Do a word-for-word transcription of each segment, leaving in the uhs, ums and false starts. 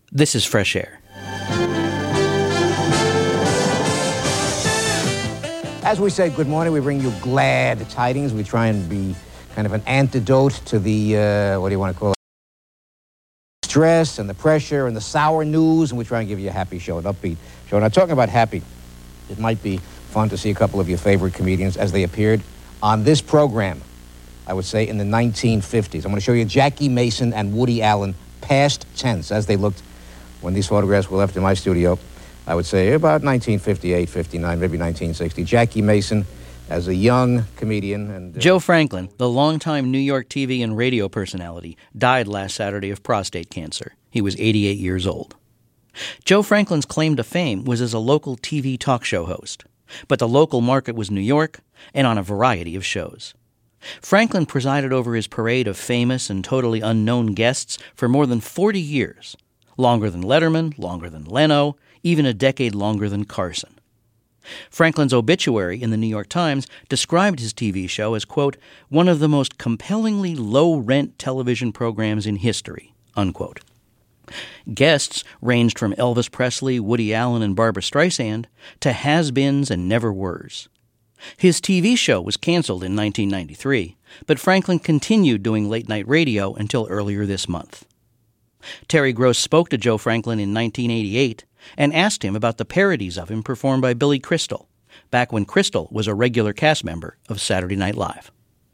This is Fresh Air. As we say good morning, we bring you glad tidings. We try and be kind of an antidote to the, uh, what do you want to call it? Stress and the pressure and the sour news, and we try and give you a happy show, an upbeat show. Now, talking about happy, it might be fun to see a couple of your favorite comedians as they appeared on this program, I would say, in the nineteen fifties. I'm going to show you Jackie Mason and Woody Allen, past tense, as they looked when these photographs were left in my studio. I would say about nineteen fifty-eight, fifty-nine, maybe nineteen sixty. Jackie Mason as a young comedian. And uh, Joe Franklin, the longtime New York T V and radio personality, died last Saturday of prostate cancer. He was eighty-eight years old. Joe Franklin's claim to fame was as a local T V talk show host, but the local market was New York and on a variety of shows. Franklin presided over his parade of famous and totally unknown guests for more than forty years, longer than Letterman, longer than Leno, even a decade longer than Carson. Franklin's obituary in the New York Times described his T V show as, quote, one of the most compellingly low-rent television programs in history, unquote. Guests ranged from Elvis Presley, Woody Allen, and Barbra Streisand to has-beens and never-weres. His T V show was canceled in nineteen ninety-three, but Franklin continued doing late-night radio until earlier this month. Terry Gross spoke to Joe Franklin in nineteen eighty-eight and asked him about the parodies of him performed by Billy Crystal, back when Crystal was a regular cast member of Saturday Night Live.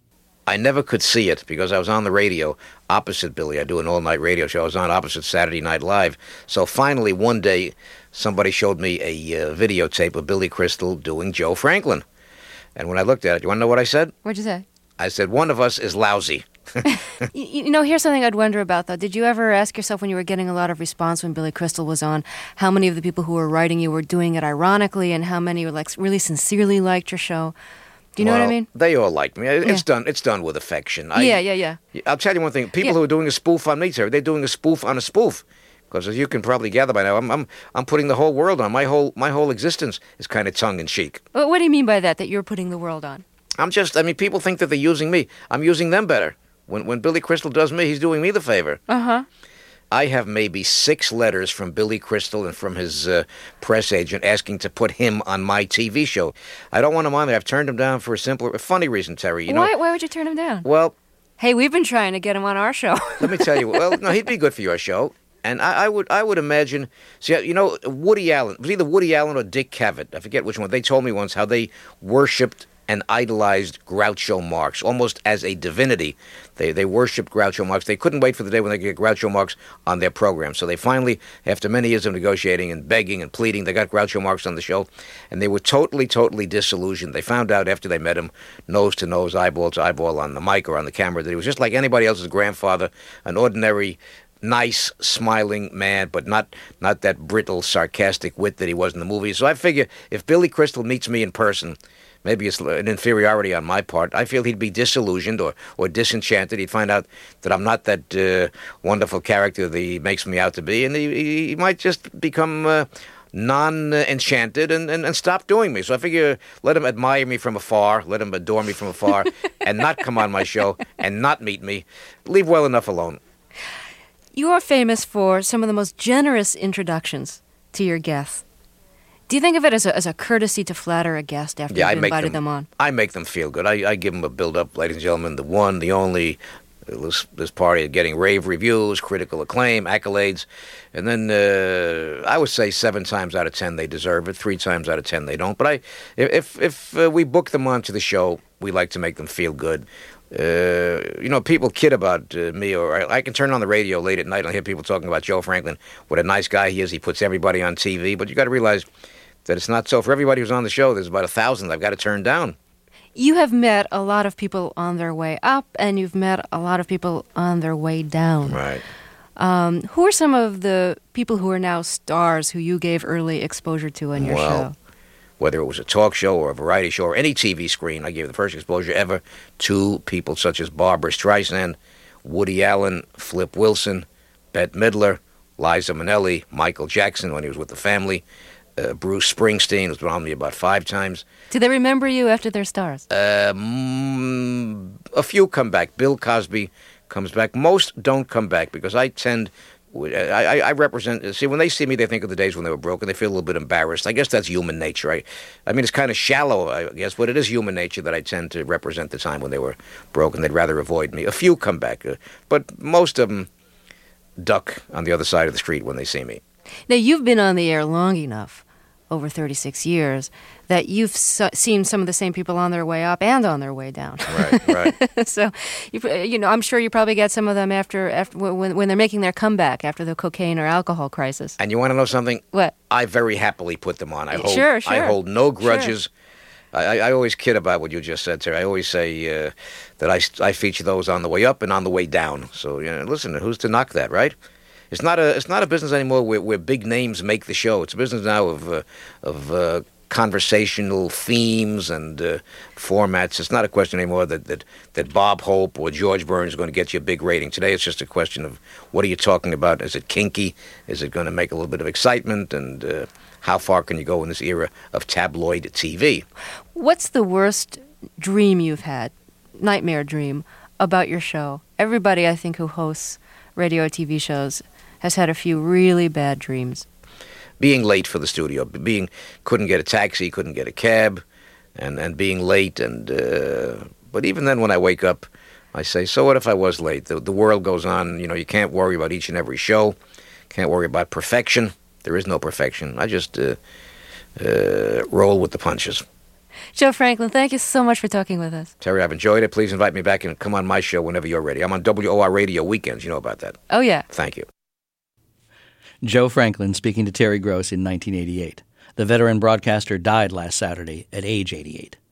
I never could see it because I was on the radio opposite Billy. I do an all-night radio show. I was on opposite Saturday Night Live. So finally, one day, somebody showed me a uh, videotape of Billy Crystal doing Joe Franklin. And when I looked at it, you want to know what I said? What'd you say? I said, one of us is lousy. you, you know, here's something I'd wonder about, though. Did you ever ask yourself when you were getting a lot of response when Billy Crystal was on, how many of the people who were writing you were doing it ironically and how many were like really sincerely liked your show? Do you know well, what I mean? They all like me. It's yeah. done It's done with affection. I, yeah, yeah, yeah. I'll tell you one thing. People yeah. who are doing a spoof on me, Terry, they're doing a spoof on a spoof. Because as you can probably gather by now, I'm I'm I'm putting the whole world on. My whole my whole existence is kind of tongue-in-cheek. What, what do you mean by that, that you're putting the world on? I'm just, I mean, people think that they're using me. I'm using them better. When when Billy Crystal does me, he's doing me the favor. Uh-huh. I have maybe six letters from Billy Crystal and from his uh, press agent asking to put him on my T V show. I don't want him on there. I've turned him down for a simple, a funny reason, Terry. You know, why, why would you turn him down? Well... Hey, we've been trying to get him on our show. Let me tell you. Well, no, he'd be good for your show. And I, I would I would imagine, see, you know, Woody Allen, it was either Woody Allen or Dick Cavett. I forget which one. They told me once how they worshipped and idolized Groucho Marx, almost as a divinity. They they worshipped Groucho Marx. They couldn't wait for the day when they could get Groucho Marx on their program. So they finally, after many years of negotiating and begging and pleading, they got Groucho Marx on the show. And they were totally, totally disillusioned. They found out after they met him, nose to nose, eyeball to eyeball on the mic or on the camera, that he was just like anybody else's grandfather, an ordinary, nice, smiling man, but not not that brittle, sarcastic wit that he was in the movie. So I figure if Billy Crystal meets me in person, maybe it's an inferiority on my part. I feel he'd be disillusioned or, or disenchanted. He'd find out that I'm not that uh, wonderful character that he makes me out to be, and he, he might just become uh, non-enchanted and, and, and stop doing me. So I figure let him admire me from afar, let him adore me from afar, and not come on my show and not meet me. Leave well enough alone. You are famous for some of the most generous introductions to your guests. Do you think of it as a, as a courtesy to flatter a guest after yeah, you've I make invited them, them on? I make them feel good. I, I give them a build-up, ladies and gentlemen, the one, the only, this, this party getting rave reviews, critical acclaim, accolades, and then uh, I would say seven times out of ten they deserve it, three times out of ten they don't. But I, if, if uh, we book them onto the show, we like to make them feel good. Uh, you know, people kid about uh, me, or I, I can turn on the radio late at night and I'll hear people talking about Joe Franklin, what a nice guy he is. He puts everybody on T V. But you got to realize that it's not so. For everybody who's on the show, there's about a thousand I've got to turn down. You have met a lot of people on their way up, and you've met a lot of people on their way down. Right. Um, who are some of the people who are now stars who you gave early exposure to on your well, show? Whether it was a talk show or a variety show or any T V screen, I gave the first exposure ever to people such as Barbra Streisand, Woody Allen, Flip Wilson, Bette Midler, Liza Minnelli, Michael Jackson when he was with the family, uh, Bruce Springsteen, who's been on me about five times. Do they remember you after they're stars? Um, a few come back. Bill Cosby comes back. Most don't come back because I tend I, I, I represent. See, when they see me, they think of the days when they were broke, and they feel a little bit embarrassed. I guess that's human nature. I, I mean, it's kind of shallow, I guess, but it is human nature that I tend to represent the time when they were broke, and they'd rather avoid me. A few come back, uh, but most of them duck on the other side of the street when they see me. Now, you've been on the air long enough, over thirty-six years, that you've so- seen some of the same people on their way up and on their way down. Right, right. So, you, you know, I'm sure you probably get some of them after, after when, when they're making their comeback after the cocaine or alcohol crisis. And you want to know something? What? I very happily put them on. I hold, sure, sure. I hold no grudges. Sure. I, I always kid about what you just said, Terry. I always say uh, that I, I feature those on the way up and on the way down. So, you know, listen, who's to knock that, right? It's not a it's not a business anymore where, where big names make the show. It's a business now of uh, of uh, conversational themes and uh, formats. It's not a question anymore that, that, that Bob Hope or George Burns are going to get you a big rating. Today it's just a question of what are you talking about? Is it kinky? Is it going to make a little bit of excitement? And uh, how far can you go in this era of tabloid T V? What's the worst dream you've had, nightmare dream, about your show? Everybody, I think, who hosts radio or T V shows has had a few really bad dreams. Being late for the studio, being couldn't get a taxi, couldn't get a cab, and, and being late. And uh, but even then, when I wake up, I say, so what if I was late? The, the world goes on. You know, you can't worry about each and every show. Can't worry about perfection. There is no perfection. I just uh, uh, roll with the punches. Joe Franklin, thank you so much for talking with us. Terry, I've enjoyed it. Please invite me back and come on my show whenever you're ready. I'm on W O R Radio weekends. You know about that. Oh, yeah. Thank you. Joe Franklin speaking to Terry Gross in nineteen eighty-eight. The veteran broadcaster died last Saturday at age eighty-eight.